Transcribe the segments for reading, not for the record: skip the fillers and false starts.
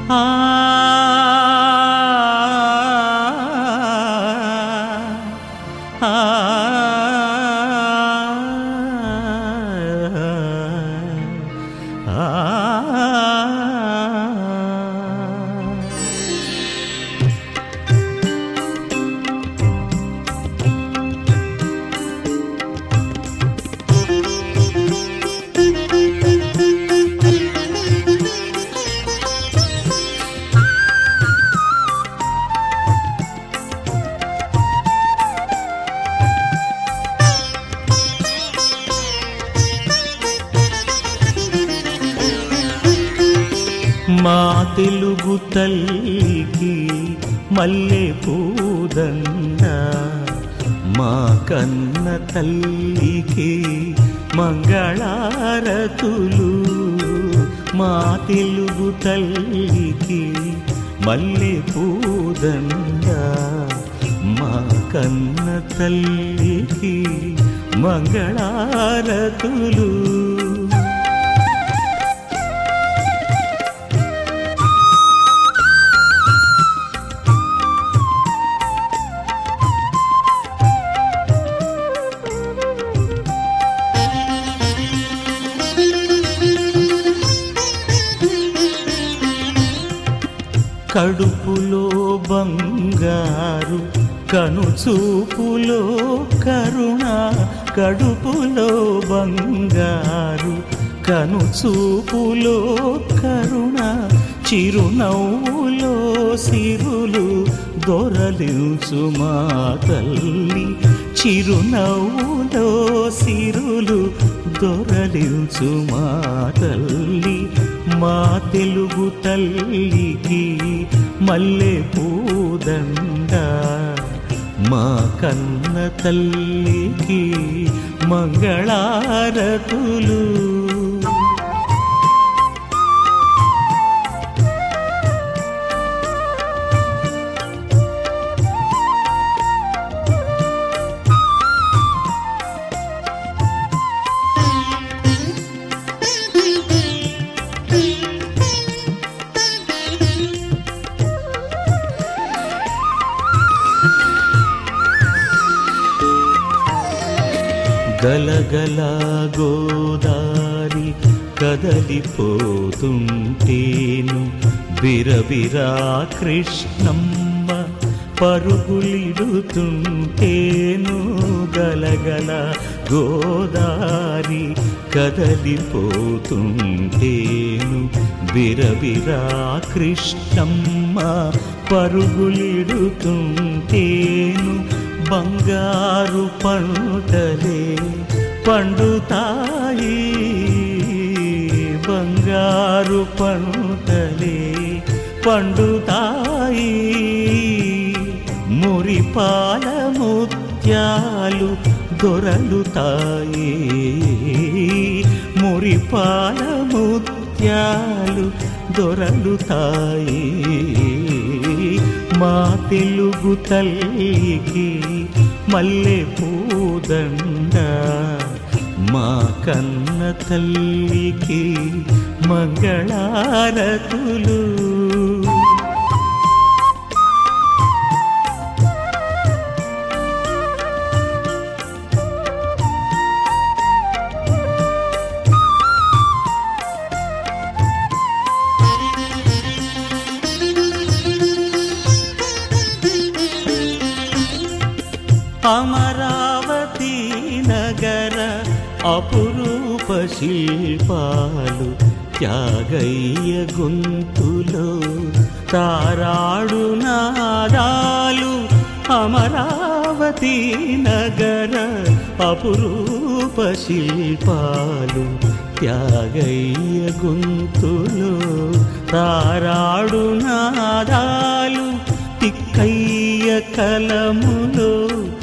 ఆ ఆ మా తెలుగు తల్లికి మల్లె పూదండ, మా కన్న తల్లికి మంగళారతులు. మా తెలుగు తల్లికి మల్లె పూదండ, మా కన్న తల్లికి మంగళారతులు. కడుపులో బంగారు కనుచూపులో కరుణ, కడుపులో బంగారు కనుచూపులో కరుణ, చిరునవ్వులో సిరులు దొరలించు మా తల్లి. చిరునవ్వులో సిరులు దొరలించు మా తల్లి. మా తెలుగు తల్లికి మల్లె పూదండ, మా కన్న తల్లికి మంగళారతులు. గలగల గోదారి కదలిపోతుంటేను, బిరబిరా కృష్ణమ్మ పరుగులిడుతుంటేను. గలగల గోదారి కదలిపోతుంటేను, బిరబిరా కృష్ణమ్మ పరుగులిడుతుంటేను. బంగారు పంటలే పండుతాయి, బంగారు పంటలే పండుతాయి. మురిపాల ముత్యాలు దొరలుతాయి, మురిపాల ముత్యాలు దొరలుతాయి. మా తెలుగు తల్లికి మల్లె పూదండ, మా కన్న తల్లికి మంగళారతులు. అమరావతి నగర అపురూప శిల్పాలు, త్యాగయ్య గొంతులో తారాడు నాదాలు. అమరావతి నగర అపురూప శిల్పాలు, త్యాగయ్య గొంతులో తారాడు నాదాలు. తిక్కయ్య కలములో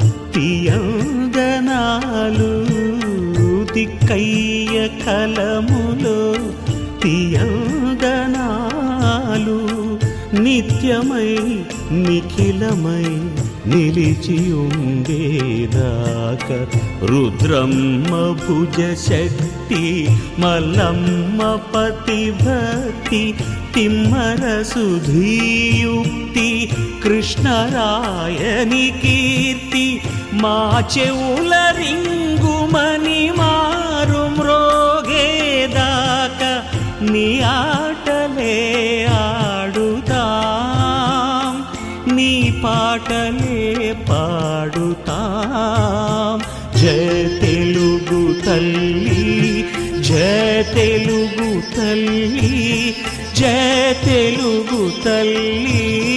తీయందనాలు, తిక్కయ్య కలములో తీయందనాలు. నిత్యమై నిఖిలమై నిలిచియుండేదాక రుద్రమ్మ భుజ శక్తి మల్లమ్మ పతి భక్తి తిమ్మర సుధీయుక్తి కృష్ణరాయని కీర్తి మా చెవుల రింగుమని మారు మ్రోగేదాక నీ ఆటలే ఆడుతాం నీ పాటలే పాడుతాం జయ తెలుగు తల్లి జయ తెలుగు తల్లి జయ తెలుగు తల్లి